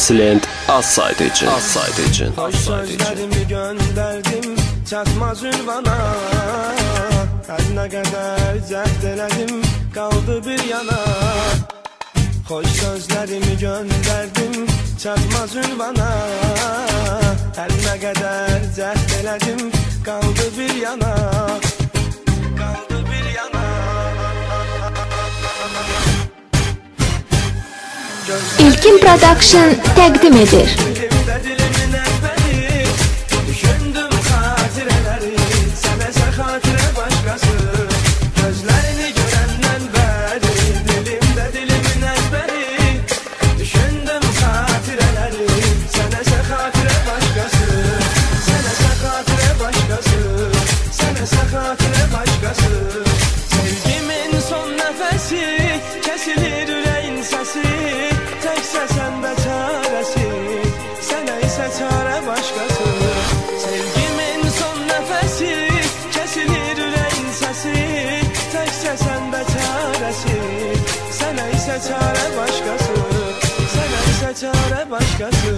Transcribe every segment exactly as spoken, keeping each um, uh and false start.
Silent az sayt için. Az sayt için. Hoş sözlerimi gönderdim çatmaz ünvana. Her ne kadar cəhd elədim kaldı bir yana. Hoş sözlerimi gönderdim çatmaz ünvana. Her ne kadar cəhd elədim kaldı bir yana. Kaldı bir yana. İlkin Production təqdim edir. Sevgimin son nefesi kesilir yüreğin sesi. Tekse sende çaresi, sana ise çare başkası. Sevgimin son nefesi kesilir yüreğin sesi. Tekse sende çaresi, sana ise çare başkası. Sana ise çare başkası.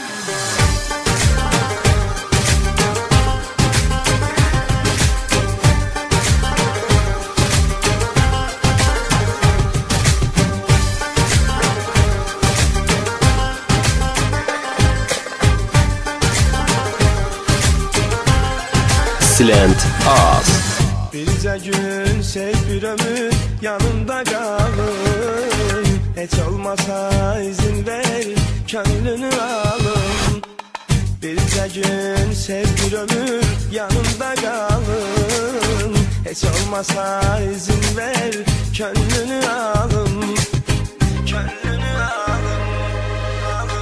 Silent az. Bircə gün sev bir ömür yanımda qalın. Heç olmasa izin ver könlünü alın. Bircə gün sev bir ömür yanımda qalın. Heç olmasa izin ver könlünü alın. Könlünü alın, alın.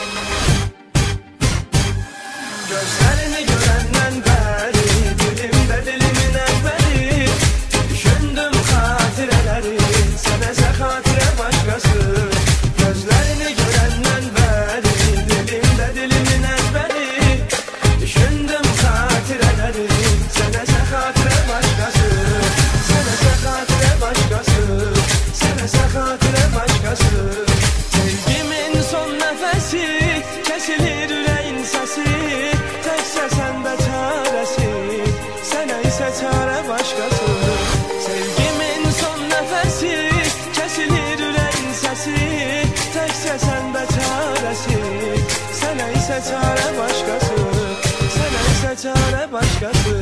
Gözlerini görenden beri dilimde dilimin ezberi. Düşündüm hatireleri senese hatire başkası. Gözlerini görenden beri dilimde dilimin ezberi. Düşündüm hatireleri senese hatire başkası. Senese hatire başkası. Senese hatire başkası. Sevgimin son nefesi kesilir yüreğin sesi. Tekse sende çaresi, sana ise çare başkası. Sevgimin son nefesi kesilir yüreğin sesi. Tekse sende çaresi, sana ise çare başkası. Sana ise çare başkası.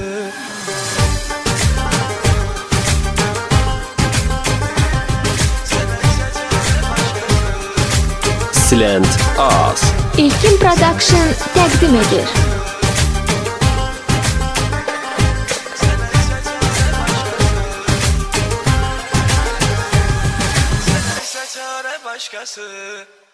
Silent az. İlkin Production təqdim edir. Başkası.